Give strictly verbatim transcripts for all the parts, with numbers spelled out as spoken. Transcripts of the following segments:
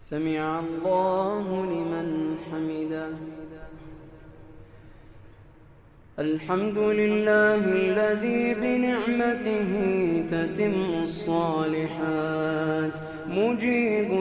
سمع الله لمن حمده. الحمد لله الذي بنعمته تتم الصالحات، مجيب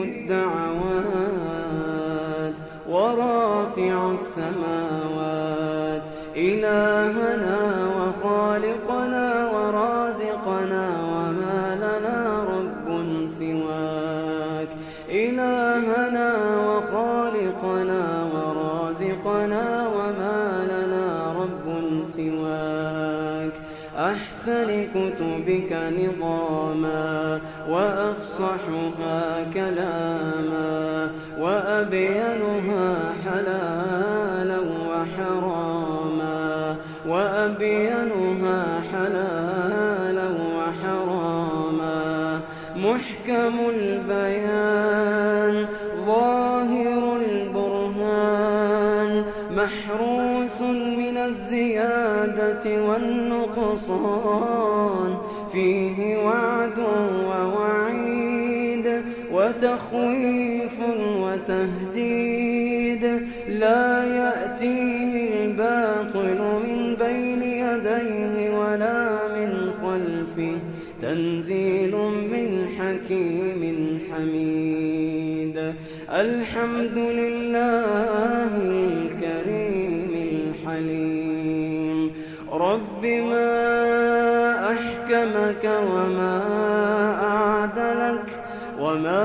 الدعوات ورافع السماوات، إلهنا وخالقنا ورازقنا وما لنا رب سواك. إلهنا وخالقنا ورازقنا وما لنا رب سواك. أحسن كتبك نظاما وأفصحها كلاما وأبينها حلالا وحراما وأبينها حلالا وحراما. محكم البيان ظاهر البرهان، محروس من الزيادة والنقصان، فيه وعد ووعيد وتخويف وتهديد. لا يأتيه الباطل من بين يديه ولا من خلفه، تنزيل من حكيم حميد. الحمد لله الكريم الحليم. رب ما أحكمك وما أعدلك وما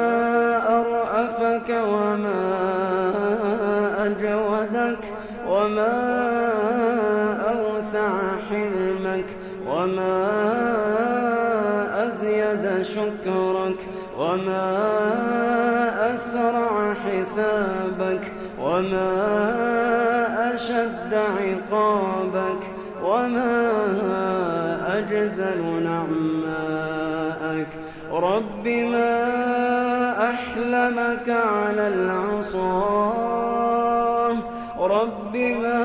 أرأفك وما أجودك وما أوسع حلمك وما أزيد شكرك وما أسرع حسابك وما أشد عقابك وما أجزل نعماءك. رب ما أحلمك على العصاة، رب ما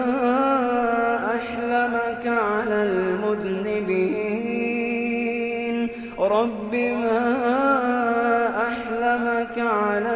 أحلمك على المذنبين، رب ما أحلمك على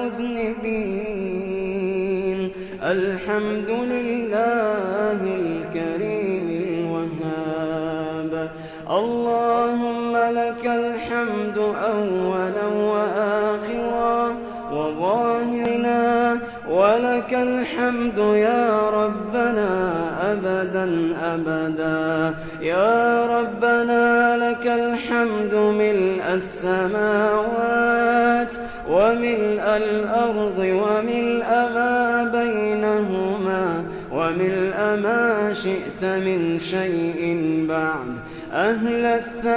المذنبين. الحمد لله الكريم الوهاب. اللهم لك الحمد أولا وآخرا وظاهرنا، ولك الحمد يا ربنا أبدا أبدا. يا ربنا لك الحمد ملء السماوات وملء الأرض وملء ما بينهما وملء ما شئت من شيء بعد. أهل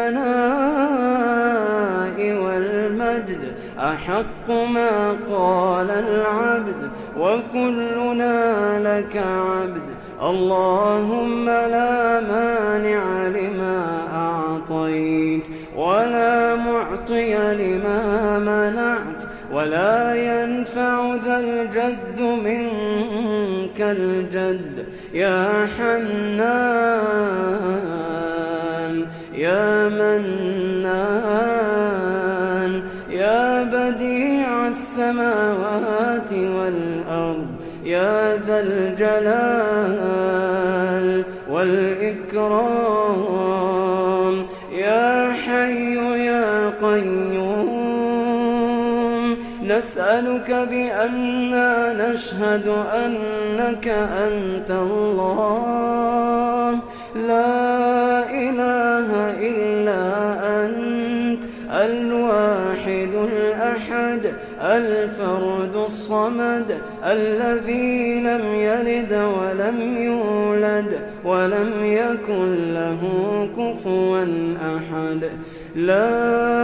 الثناء والمجد أحق ما قال العبد، وكلنا لك عبد. اللهم لا مانع لما أعطيت ولا معطي لما منعت ولا ينفع ذا الجد منك الجد. يا حنان يا منان يا بديع السماوات والأرض، يا ذا الجلال والإكرام، يا حي يا قيوم. نسألك بأننا نشهد أنك أنت الله، لا إله إلا أنت، الواحد الأحد الفرد الصمد، الذي لم يلد ولم يولد ولم يكن له كفوا أحد. لا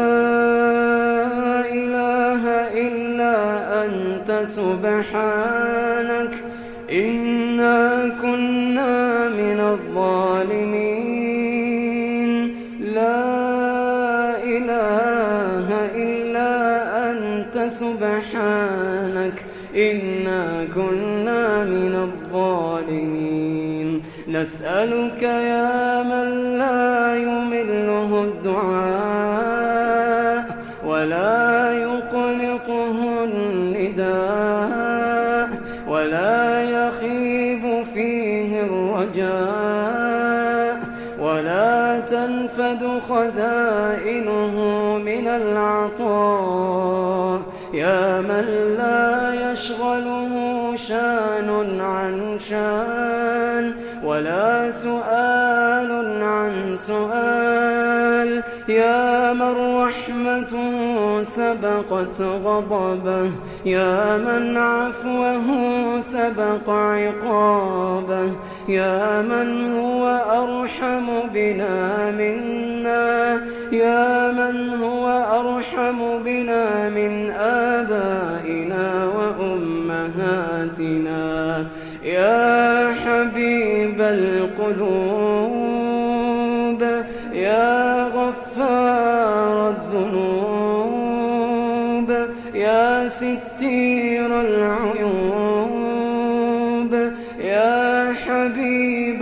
إله إلا أنت سبحانك إنا كنا من الظالمين. لا إله إلا أنت سبحانك إنا كنا من الظالمين. نسألك يا من لا يمله الدعاء ولا يقلقه النداء ولا يخيب فيه الرجاء ولا تنفد خزائنه من العطاء يا من لا يشغله شان عن شان ولا سؤال عن سؤال يا من رحمته سبقت غضبه يا من عفوه سبق عقابه يا من هو أرحم بنا منا يا من هو أرحم بنا من آبائنا وأمهاتنا يا حبيب القلوب يا غفار الذنوب يا ستير العيوب يا حبيب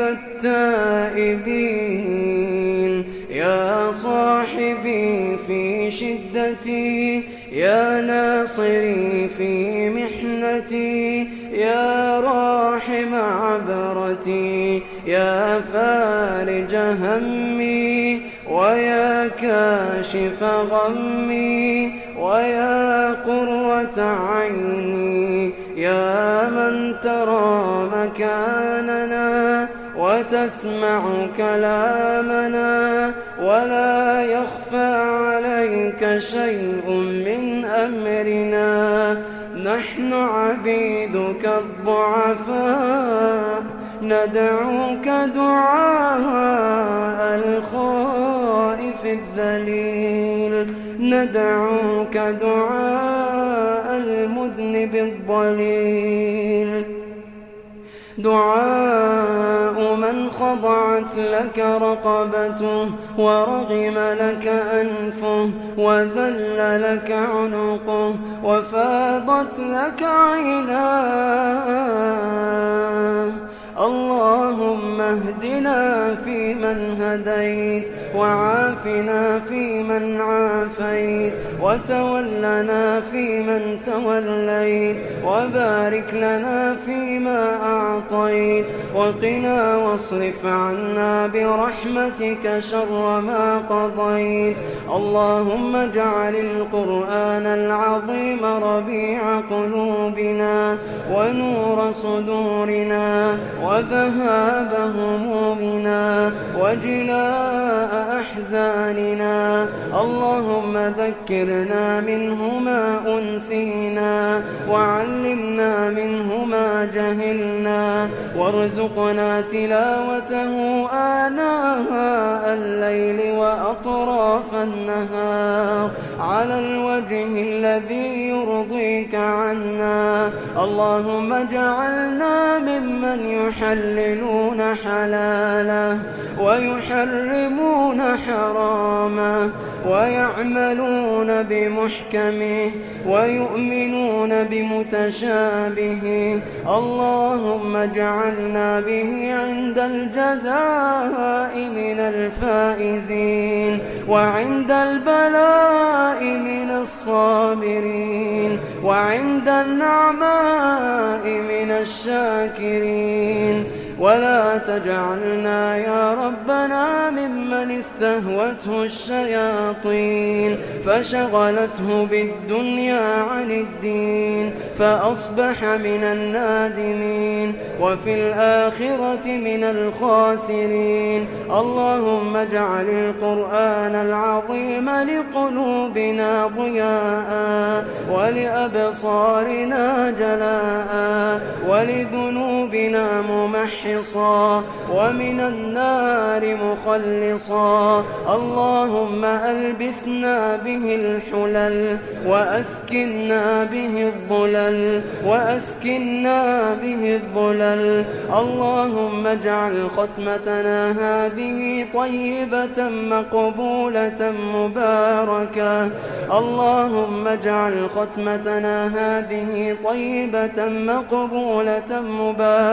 التائبين يا صاحبي في شدتي يا ناصري في محنتي يا راحم عبرتي يا فارج همي ويا كاشف غمي ويا قرة عيني يا من ترى مكاننا وتسمع كلامنا ولا يخفى عليك شيء من أمرنا نحن عبيدك الضعفاء ندعوك دعاء الخائف الذليل ندعوك دعاء المذنب الضليل دعاء من خضعت لك رقبته ورغم لك أنفه وذل لك عنقه وفاضت لك عيناه اللهم اهدنا فيمن هديت وعافنا فيمن عافيت وتولنا فيمن توليت وبارك لنا فيما أعطيت وقنا واصرف عنا برحمتك شر ما قضيت اللهم اجعل القرآن العظيم ربيع قلوبنا ونور صدورنا وذهاب همومنا وجلاء أحزاننا اللهم ذكرنا منه ما أنسينا وعلمنا منه ما جهلنا وارزقنا تلاوته آناء الليل وأطراف النهار على الوجه الذي يرضيك عنا اللهم اجعلنا ممن يحللون حلاله ويحرمون حرامه ويعملون بمحكمه ويؤمنون بمتشابهه اللهم اجعلنا به عند الجزاء من الفائزين وعند البلاء من الصابرين وعند النعماء من الشاكرين ولا تجعلنا يا ربنا ممن استهوته الشياطين فشغلته بالدنيا عن الدين فأصبح من النادمين وفي الآخرة من الخاسرين اللهم اجعل القرآن العظيم لقلوبنا ضياء ولأبصارنا جلاء ولذنوبنا ممحصا ومن النار مخلصا اللهم ألبسنا به الحلل وأسكننا به الظلل وأسكننا به الظلل اللهم اجعل ختمتنا هذه طيبة مقبولة مباركة اللهم اجعل ختمتنا هذه طيبة مقبولة مباركة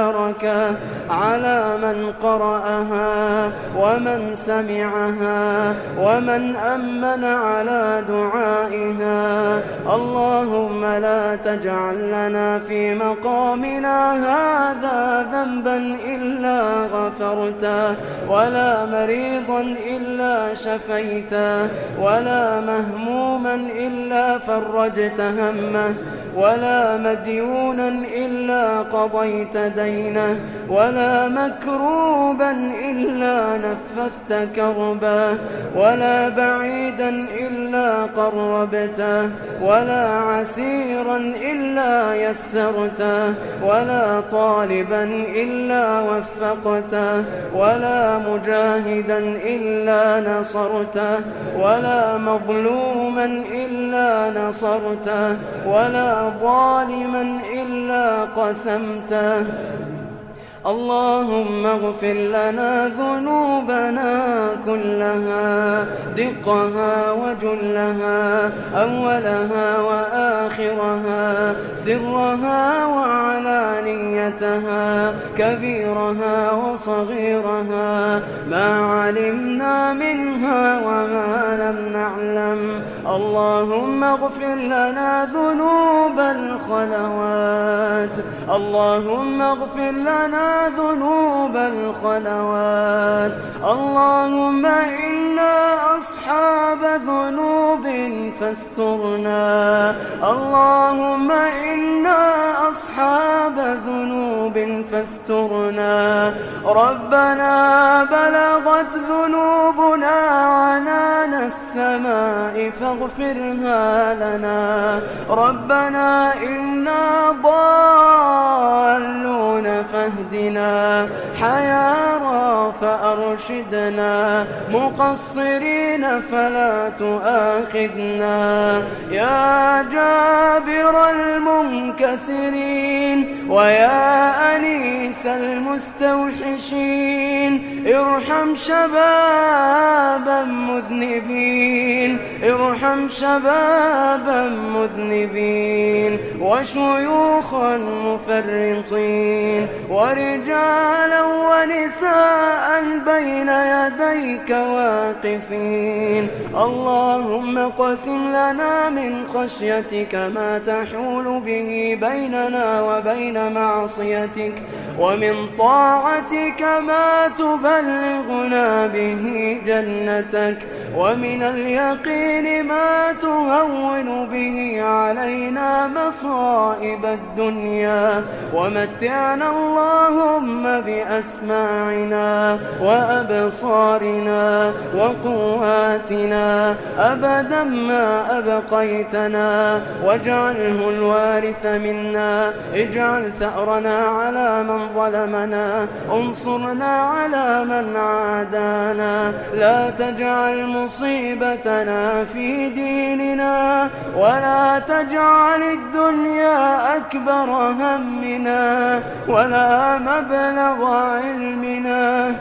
بركة على من قرأها ومن سمعها ومن أمن على دعائها. اللهم لا تجعل لنا في مقامنا هذا ذنبا إلا غفرته، ولا مريضا إلا شفيته، ولا مهموما إلا فرجت همه، ولا مديونا إلا قضيت دينه، ولا مكروبا إلا نفثت كربه، ولا بعيدا إلا قربته، ولا عسيرا إلا يسرته، ولا طالبا إلا وفقته، ولا مجاهدا إلا نصرته، ولا مظلوما إلا نصرته، ولا ظالما إلا قسمته. اللهم اغفر لنا ذنوبنا كلها، دقها وجلها، أولها وآخرها، سرها وعلانيتها، كبيرها وصغيرها، ما علمنا منها وما لم نعلم. اللهم اغفر لنا ذنوب الخلوات، اللهم اغفر لنا ذنوب الخلوات. اللهم إنا أصحاب ذنوب فاسترنا، اللهم إنا أصحاب ذنوب فاسترنا. ربنا بلغت ذنوبنا عنان السماء فاغفرها لنا. ربنا إنا ضالون فاهدنا، حيارى فأرشدنا، مقصرين فلا تؤاخذنا. يا جابر المنكسرين ويا أنيس المستوحشين، ارحم شبابا مذنبين، ارحم شبابا مذنبين، وشيوخا مفرطين، ورجالا ونساء بين يديك واقفين. اللهم اقسم لنا من خشيتك ما تحول به بيننا وبين معصيتك، ومن طاعتك ما تبلغنا به جنتك، ومن اليقين ما تهون به علينا مصائب الدنيا. ومتعنا اللهم بأسماعنا وأبصارنا وقواتنا أبدا ما أبقيتنا، واجعله الوارث منا، اجعل ثأرنا على من ظلمنا، انصرنا على من عادانا، لا تجعل مصيبتنا في ديننا، ولا تجعل الدنيا أكبر همنا، ولا مبلغ علمنا،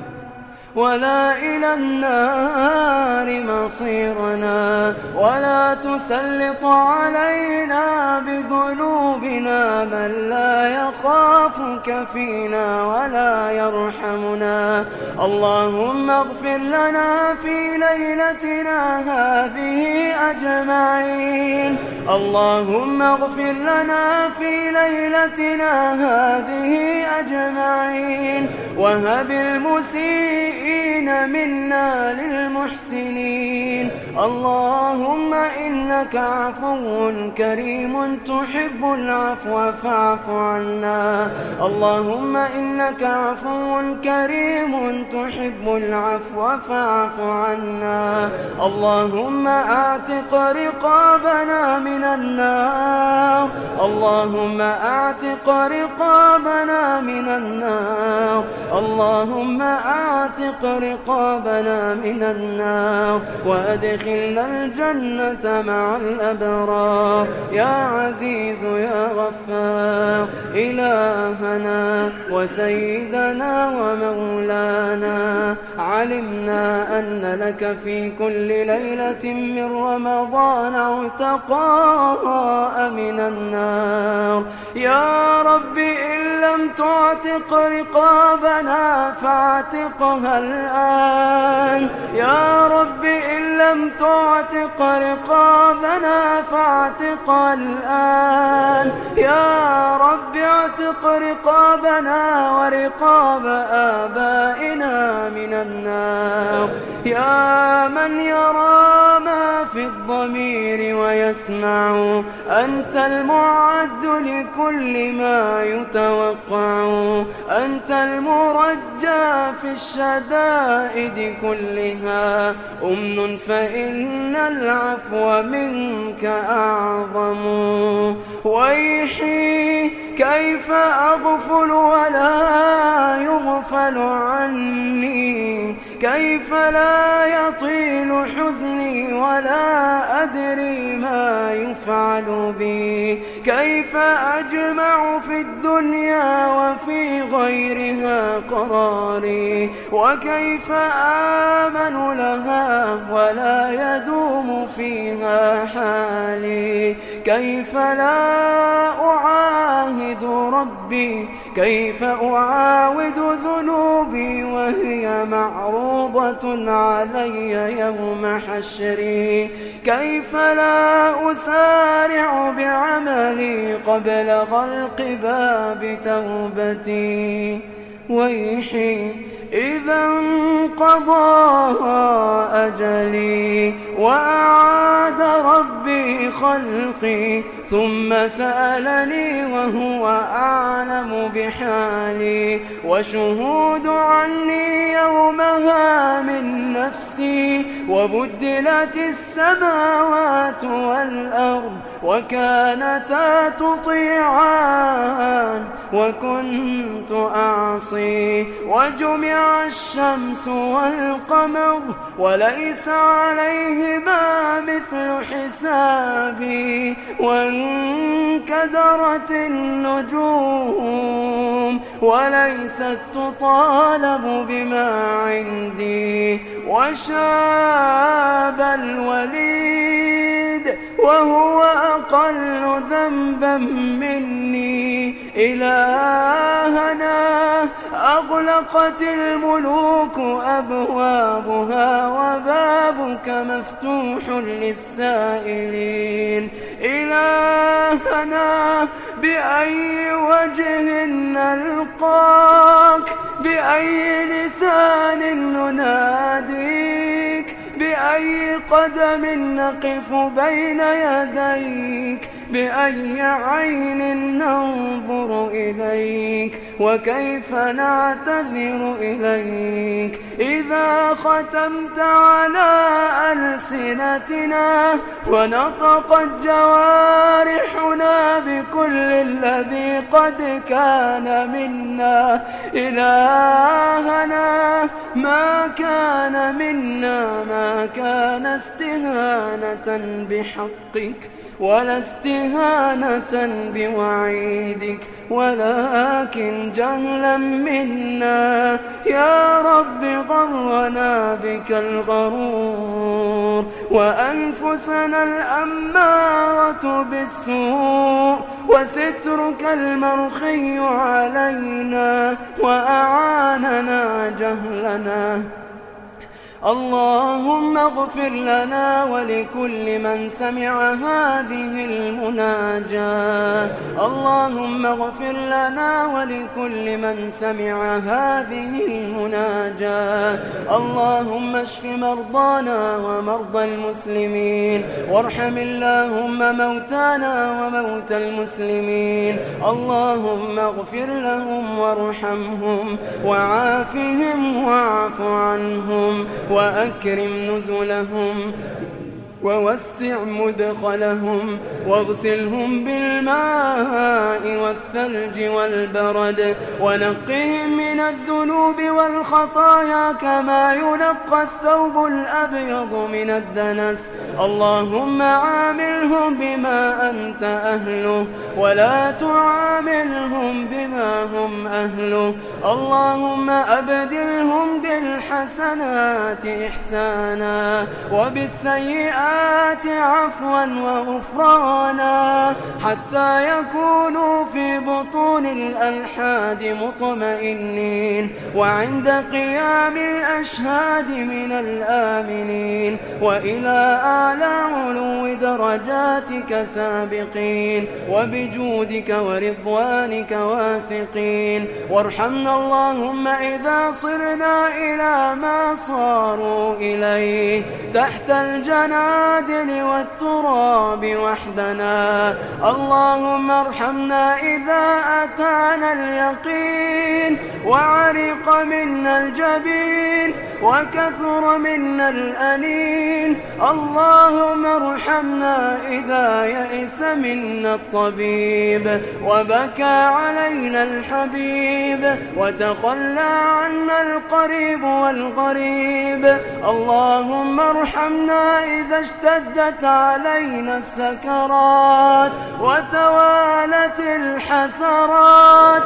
ولا إلى النار مصيرنا، ولا تسلط علينا بذنوبنا من لا يخافك فينا ولا يرحمنا. اللهم اغفر لنا في ليلتنا هذه أجمعين، اللهم اغفر لنا في ليلتنا هذه أجمعين، وهب المسيئين منا للمحسنين. اللهم إنك عفو كريم تحب العفو فاعف عنا. اللهم إنك عفو كريم تحب العفو فاعف عنا. اللهم أعتق رقابنا من النار، اللهم أعتق رقابنا من النار، اللهم أعتق رقابنا من النار، وأدخلنا الجنة مع الأبرار. يا عزيز يا غفار، إلهنا وسيدنا ومولانا، علمنا أن لك في كل ليلة من رمضان عتقاء من النار. يا رب إن لم تعتق رقابنا فاعتقها الآن. يا رب إن لم تعتق رقابنا فاعتقها الآن. يا رب اعتق رقابنا ورقاب آبائنا من النار. يا من يرى ما في الضمير ويسمع، أنت المعد لكل ما يتوقع، أنت المرجى في الشدائد كلها. أمن فإن العفو منك أعظم. ويحي كيف أغفل ولا يغفل عني، كيف لا يطيل حزني ولا أدري ما يفعل بي، كيف أجمع في الدنيا وفي غيرها قراري، وكيف آمن لها ولا يدوم فيها حالي، كيف لا أعاهد ربي، كيف أعاود ذنوبي وهي معروضة علي يوم حشري، كيف لا أسارع بعملي قبل غلق باب توبتي. ويحي إذا انقضى أجلي وأعاد ربي خلقي، ثم سألني وهو أعلم بحالي، وشهود عني يومها من نفسي، وبدلت السماوات والأرض وكانتا تطيعان وكنت أعصي، وجمع الشمس والقمر وليس عليهما مثل حسابي، وانكدرت النجوم وليست تطالب بما عندي، وشاب الوليد وهو أقل ذنبا مني. إلهنا أغلقت الملوك أبوابها وبابك مفتوح للسائلين. إلهنا بأي وجه نلقاك، بأي لسان نناديك، بأي قدم نقف بين يديك، بأي عين ننظر إليك، وكيف نعتذر إليك إذا ختمت على ألسنتنا ونطقت جوارحنا بكل الذي قد كان منا. إلهنا ما كان منا ما كان استهانة بحقك ولا استهانة بوعيدك، ولكن جهلا منا. يا رب غرنا بك الغرور، وأنفسنا الأمارة بالسوء، وسترك المرخي علينا وأعاننا جهلنا. اللهم اغفر لنا ولكل من سمع هذه المناجاة. اللهم اغفر لنا ولكل من سمع هذه المناجاة. اللهم اشف مرضانا ومرضى المسلمين، وارحم اللهم موتانا وموتى المسلمين. اللهم اغفر لهم وارحمهم وعافهم واعف عنهم، وأكرم نزلهم ووسع مدخلهم، واغسلهم بالماء والثلج والبرد، ونقهم من الذنوب والخطايا كما ينقى الثوب الأبيض من الدنس. اللهم عاملهم بما أنت أهله، ولا تعاملهم بما هم أهله. اللهم أبدلهم بالحسنات إحسانا وبالسيئات السيئات عفوا وغفرانا حتى يكونوا في بطون الألحاد مطمئنين وعند قيام الأشهاد من الآمنين وإلى أعلى علو درجاتك سابقين وبجودك ورضوانك واثقين. وارحمنا اللهم إذا صرنا إلى ما صاروا إليه تحت الجنادل والتراب وحدنا. اللهم ارحمنا إذا أتانا اليقين وعرق منا الجبين وكثر منا الأنين. اللهم ارحمنا إذا يئس منا الطبيب وبكى علينا الحبيب وتخلى عنا القريب والغريب. اللهم ارحمنا إذا اشتدت علينا السكرات وتوالت الحسرات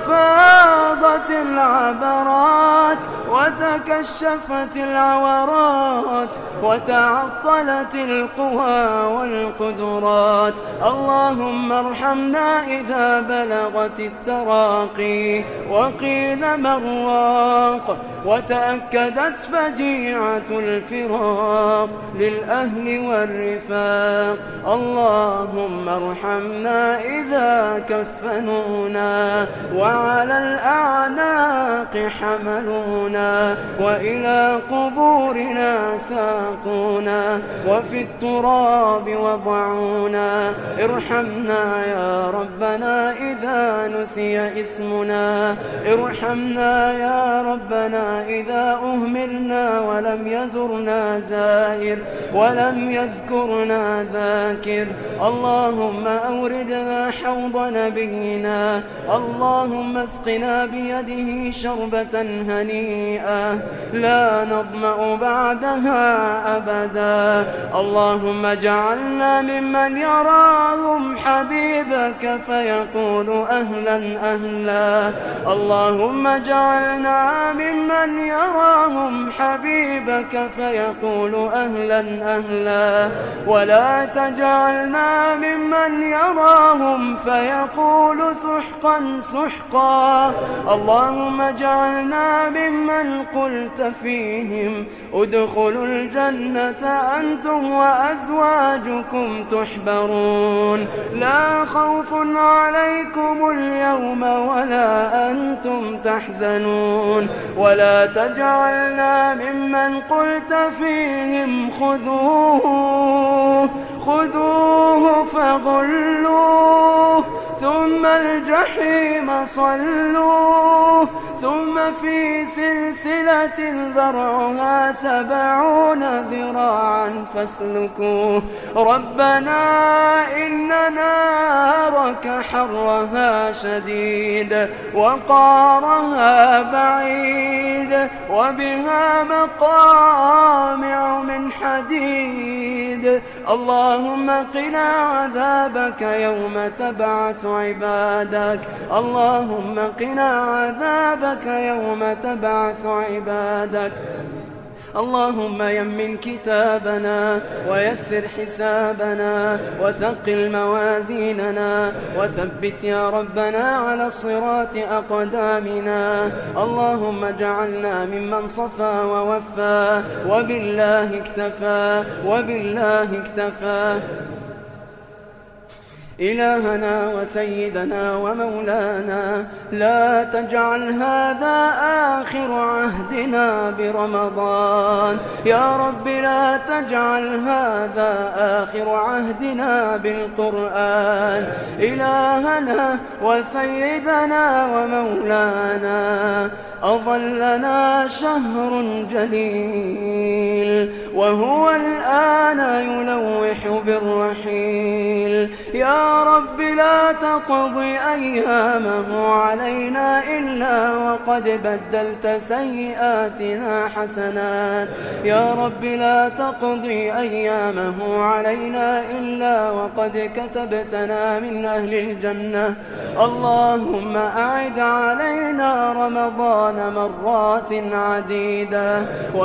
وفاضت العبرات وتكشفت العورات وتعطلت القوى والقدرات. اللهم ارحمنا إذا بلغت التراقي وقيل مرواق وتأكدت فجيعة الفراق للأهل والرفاق. اللهم ارحمنا إذا كفنونا وعلى الأعناق حملونا وإلى قبورنا ساقونا وفي التراب وضعونا. ارحمنا يا ربنا إذا نسي اسمنا. ارحمنا يا ربنا إذا أهملنا ولم يزرنا زائر ولم يذكرنا ذاكر. اللهم أوردنا حوض نبينا. اللهم اسقنا بيده شربة هنيئة لا نظمأ بعدها أبدا. اللهم اجعلنا ممن يراهم حبيبك فيقول أهلا أهلا. اللهم اجعلنا ممن يراهم حبيبك فيقول أهلا أهلا ولا تجعلنا ممن يراهم فيقول سحقا سحقا. اللهم اجعلنا ممن قلت فيهم ادخلوا الجنة أنتم وأزواجكم تحبرون لا خوف عليكم اليوم ولا أنتم تحزنون. ولا تجعلنا ممن قلت فيهم خذوه خذوه فغلوه ثم الجحيم صلوه ثم في سلسلة ذرعها سبعون ذراعا فاسلكوه. ربنا إن نارك حرها شديد وقارها بعيد وبها مقامع من حديد. اللهم قنا عذابك يوم تبعث عبادك. اللهم قنا عذابك يوم تبعث عبادك. اللهم يمن كتابنا ويسر حسابنا وثقل موازيننا وثبت يا ربنا على الصراط أقدامنا. اللهم اجعلنا ممن صفى ووفى وبالله اكتفى وبالله اكتفى. إلهنا وسيدنا ومولانا لا تجعل هذا آخر عهدنا برمضان. يا رب لا تجعل هذا آخر عهدنا بالقرآن. إلهنا وسيدنا ومولانا أظلنا شهر جليل وهو الآن يلوح بالرحيل. يا يا رب لا تقضي أيامه علينا إلا وقد بدلت سيئاتنا حسنات. يا رب لا تقضي أيامه علينا إلا وقد كتبتنا من أهل الجنة. اللهم أعد علينا رمضان مرات عديدة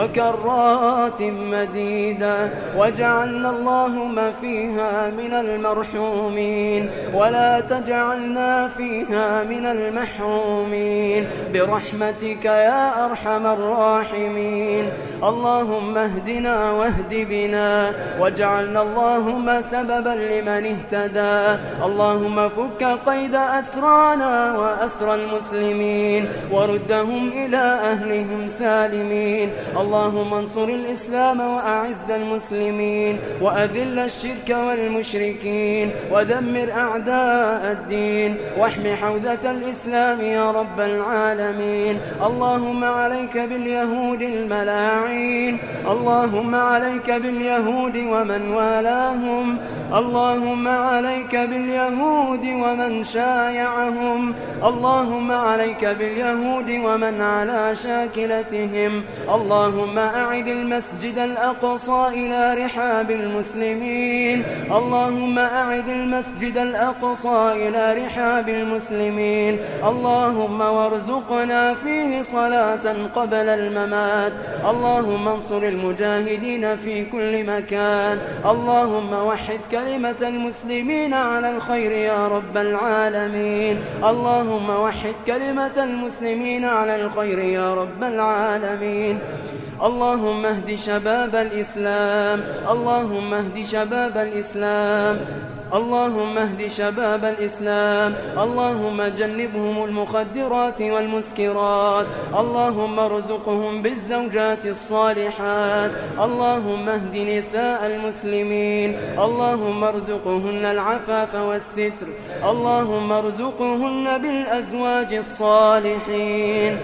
وكرات مديدة، واجعلنا اللهم فيها من المرحومين ولا تجعلنا فيها من المحرومين برحمتك يا أرحم الراحمين. اللهم اهدنا واهد بنا واجعلنا اللهم سببا لمن اهتدى. اللهم فك قيد أسرانا وأسر المسلمين وردهم إلى أهلهم سالمين. اللهم انصر الإسلام وأعز المسلمين وأذل الشرك والمشركين ودمر أعداء الدين واحم حوزة الإسلام يا رب العالمين. اللهم عليك باليهود الملاعين، اللهم عليك باليهود ومن والاهم، اللهم عليك باليهود ومن شايعهم، اللهم عليك باليهود ومن على شاكلتهم. اللهم أعد المسجد الأقصى إلى رحاب المسلمين، اللهم أعد المسجد الأقصى إلى رحاب المسلمين. اللهم وارزقنا فيه صلاة قبل الممات. اللهم انصر المجاهدين في كل مكان. اللهم وحد كلمة المسلمين على الخير يا رب العالمين. اللهم وحد كلمة المسلمين على الخير يا رب العالمين. اللهم اهد شباب الإسلام، اللهم اهد شباب الإسلام، اللهم اهد شباب الإسلام. اللهم جنبهم المخدرات والمسكرات. اللهم ارزقهم بالزوجات الصالحات. اللهم اهد نساء المسلمين. اللهم ارزقهن العفاف والستر. اللهم ارزقهن بالأزواج الصالحين.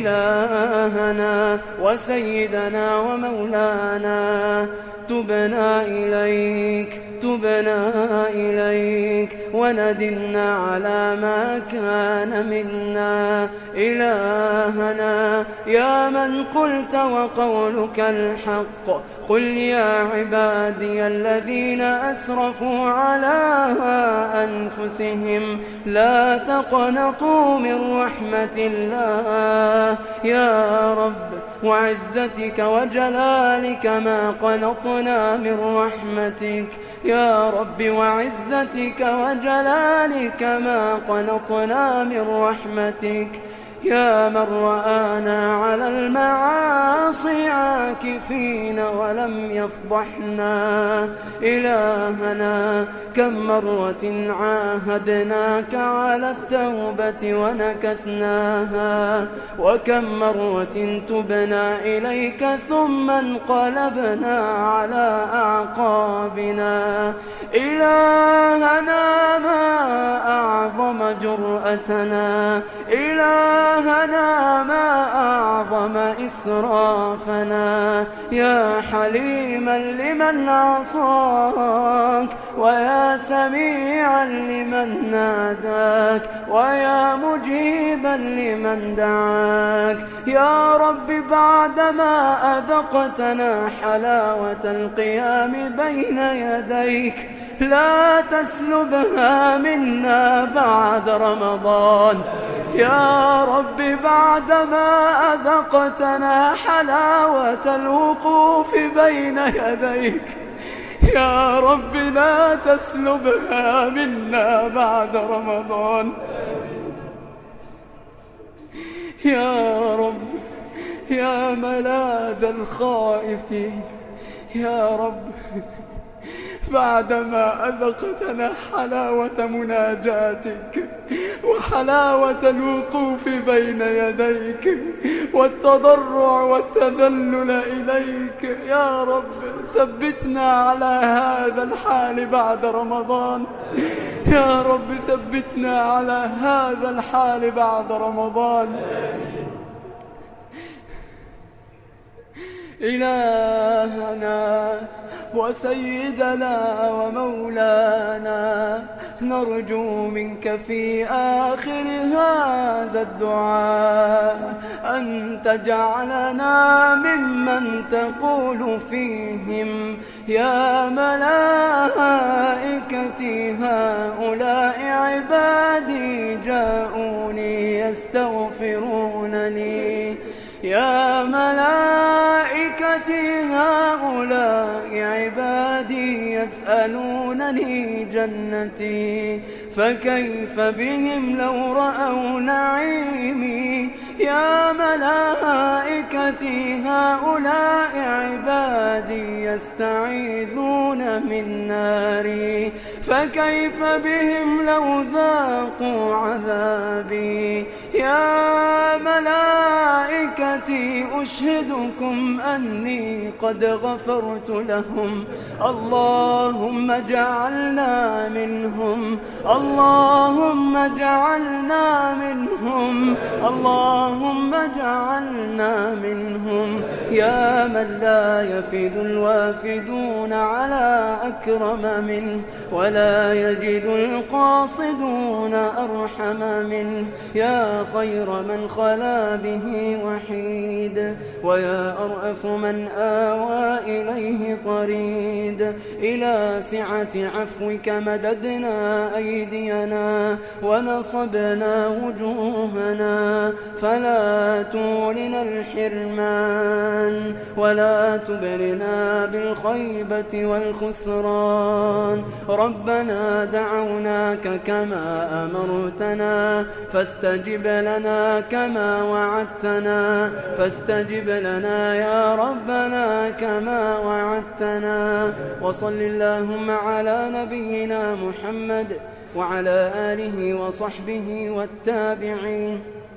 إلهنا وسيدنا ومولانا تبنا إليك، تبنا إليك وندمنا على ما كان منا. إلهنا يا من قلت وقولك الحق، قل يا عبادي الذين أسرفوا على أنفسهم لا تقنطوا من رحمة الله. يا رب وعزتك وجلالك ما قنطنا من رحمتك. يا رب وعزتك وجلالك ما قنطنا من رحمتك. يا من رآنا على المعاصي عاكفين ولم يفضحنا. إلهنا كم مرة عاهدناك على التوبة ونكثناها، وكم مرة تبنا إليك ثم انقلبنا على أعقابنا. إلهنا ما أعظم جرأتنا، إلهنا إلهنا ما أعظم إسرافنا. يا حليما لمن عصاك، ويا سميعا لمن ناداك، ويا مجيبا لمن دعاك. يا رب بعدما أذقتنا حلاوة القيام بين يديك لا تسلبها منا بعد رمضان. يا رب بعدما أذقتنا حلاوة الوقوف بين يديك، يا رب لا تسلبها منا بعد رمضان. يا رب يا ملاذ الخائفين، يا رب بعدما أذقتنا حلاوة مناجاتك وحلاوة الوقوف بين يديك والتضرع والتذلل إليك، يا رب ثبتنا على هذا الحال بعد رمضان. يا رب ثبتنا على هذا الحال بعد رمضان. إلهنا وسيدنا ومولانا نرجو منك في آخر هذا الدعاء أن تجعلنا ممن تقول فيهم يا ملائكتي هؤلاء عبادي جاءوني يستغفرونني يا ملائكتي هؤلاء عبادي يسألونني جنتي فكيف بهم لو رأوا نعيمي يا ملائكتي هؤلاء عبادي يستعيذون من ناري فكيف بهم لو ذاقوا عذابي يا ملائكتي أشهدكم أني قد غفرت لهم اللهم اجعلنا منهم اللهم اجعلنا منهم اللهم اجعلنا منهم يا من لا يفد الوافدون على أكرم منه ولا يجد القاصدون أرحم منه يا خير من خلا به وحيد ويا أرأف من آوى إليه طريد إلى سعة عفوك مددنا أيدينا ونصبنا وجوهنا فلا تولنا الحرمان ولا تبلنا بالخيبة والخسران ربنا دعوناك كما أمرتنا فاستجب لنا كما وعدتنا فاستجب لنا يا ربنا كما وعدتنا وصل اللهم على نبينا محمد وعلى آله وصحبه والتابعين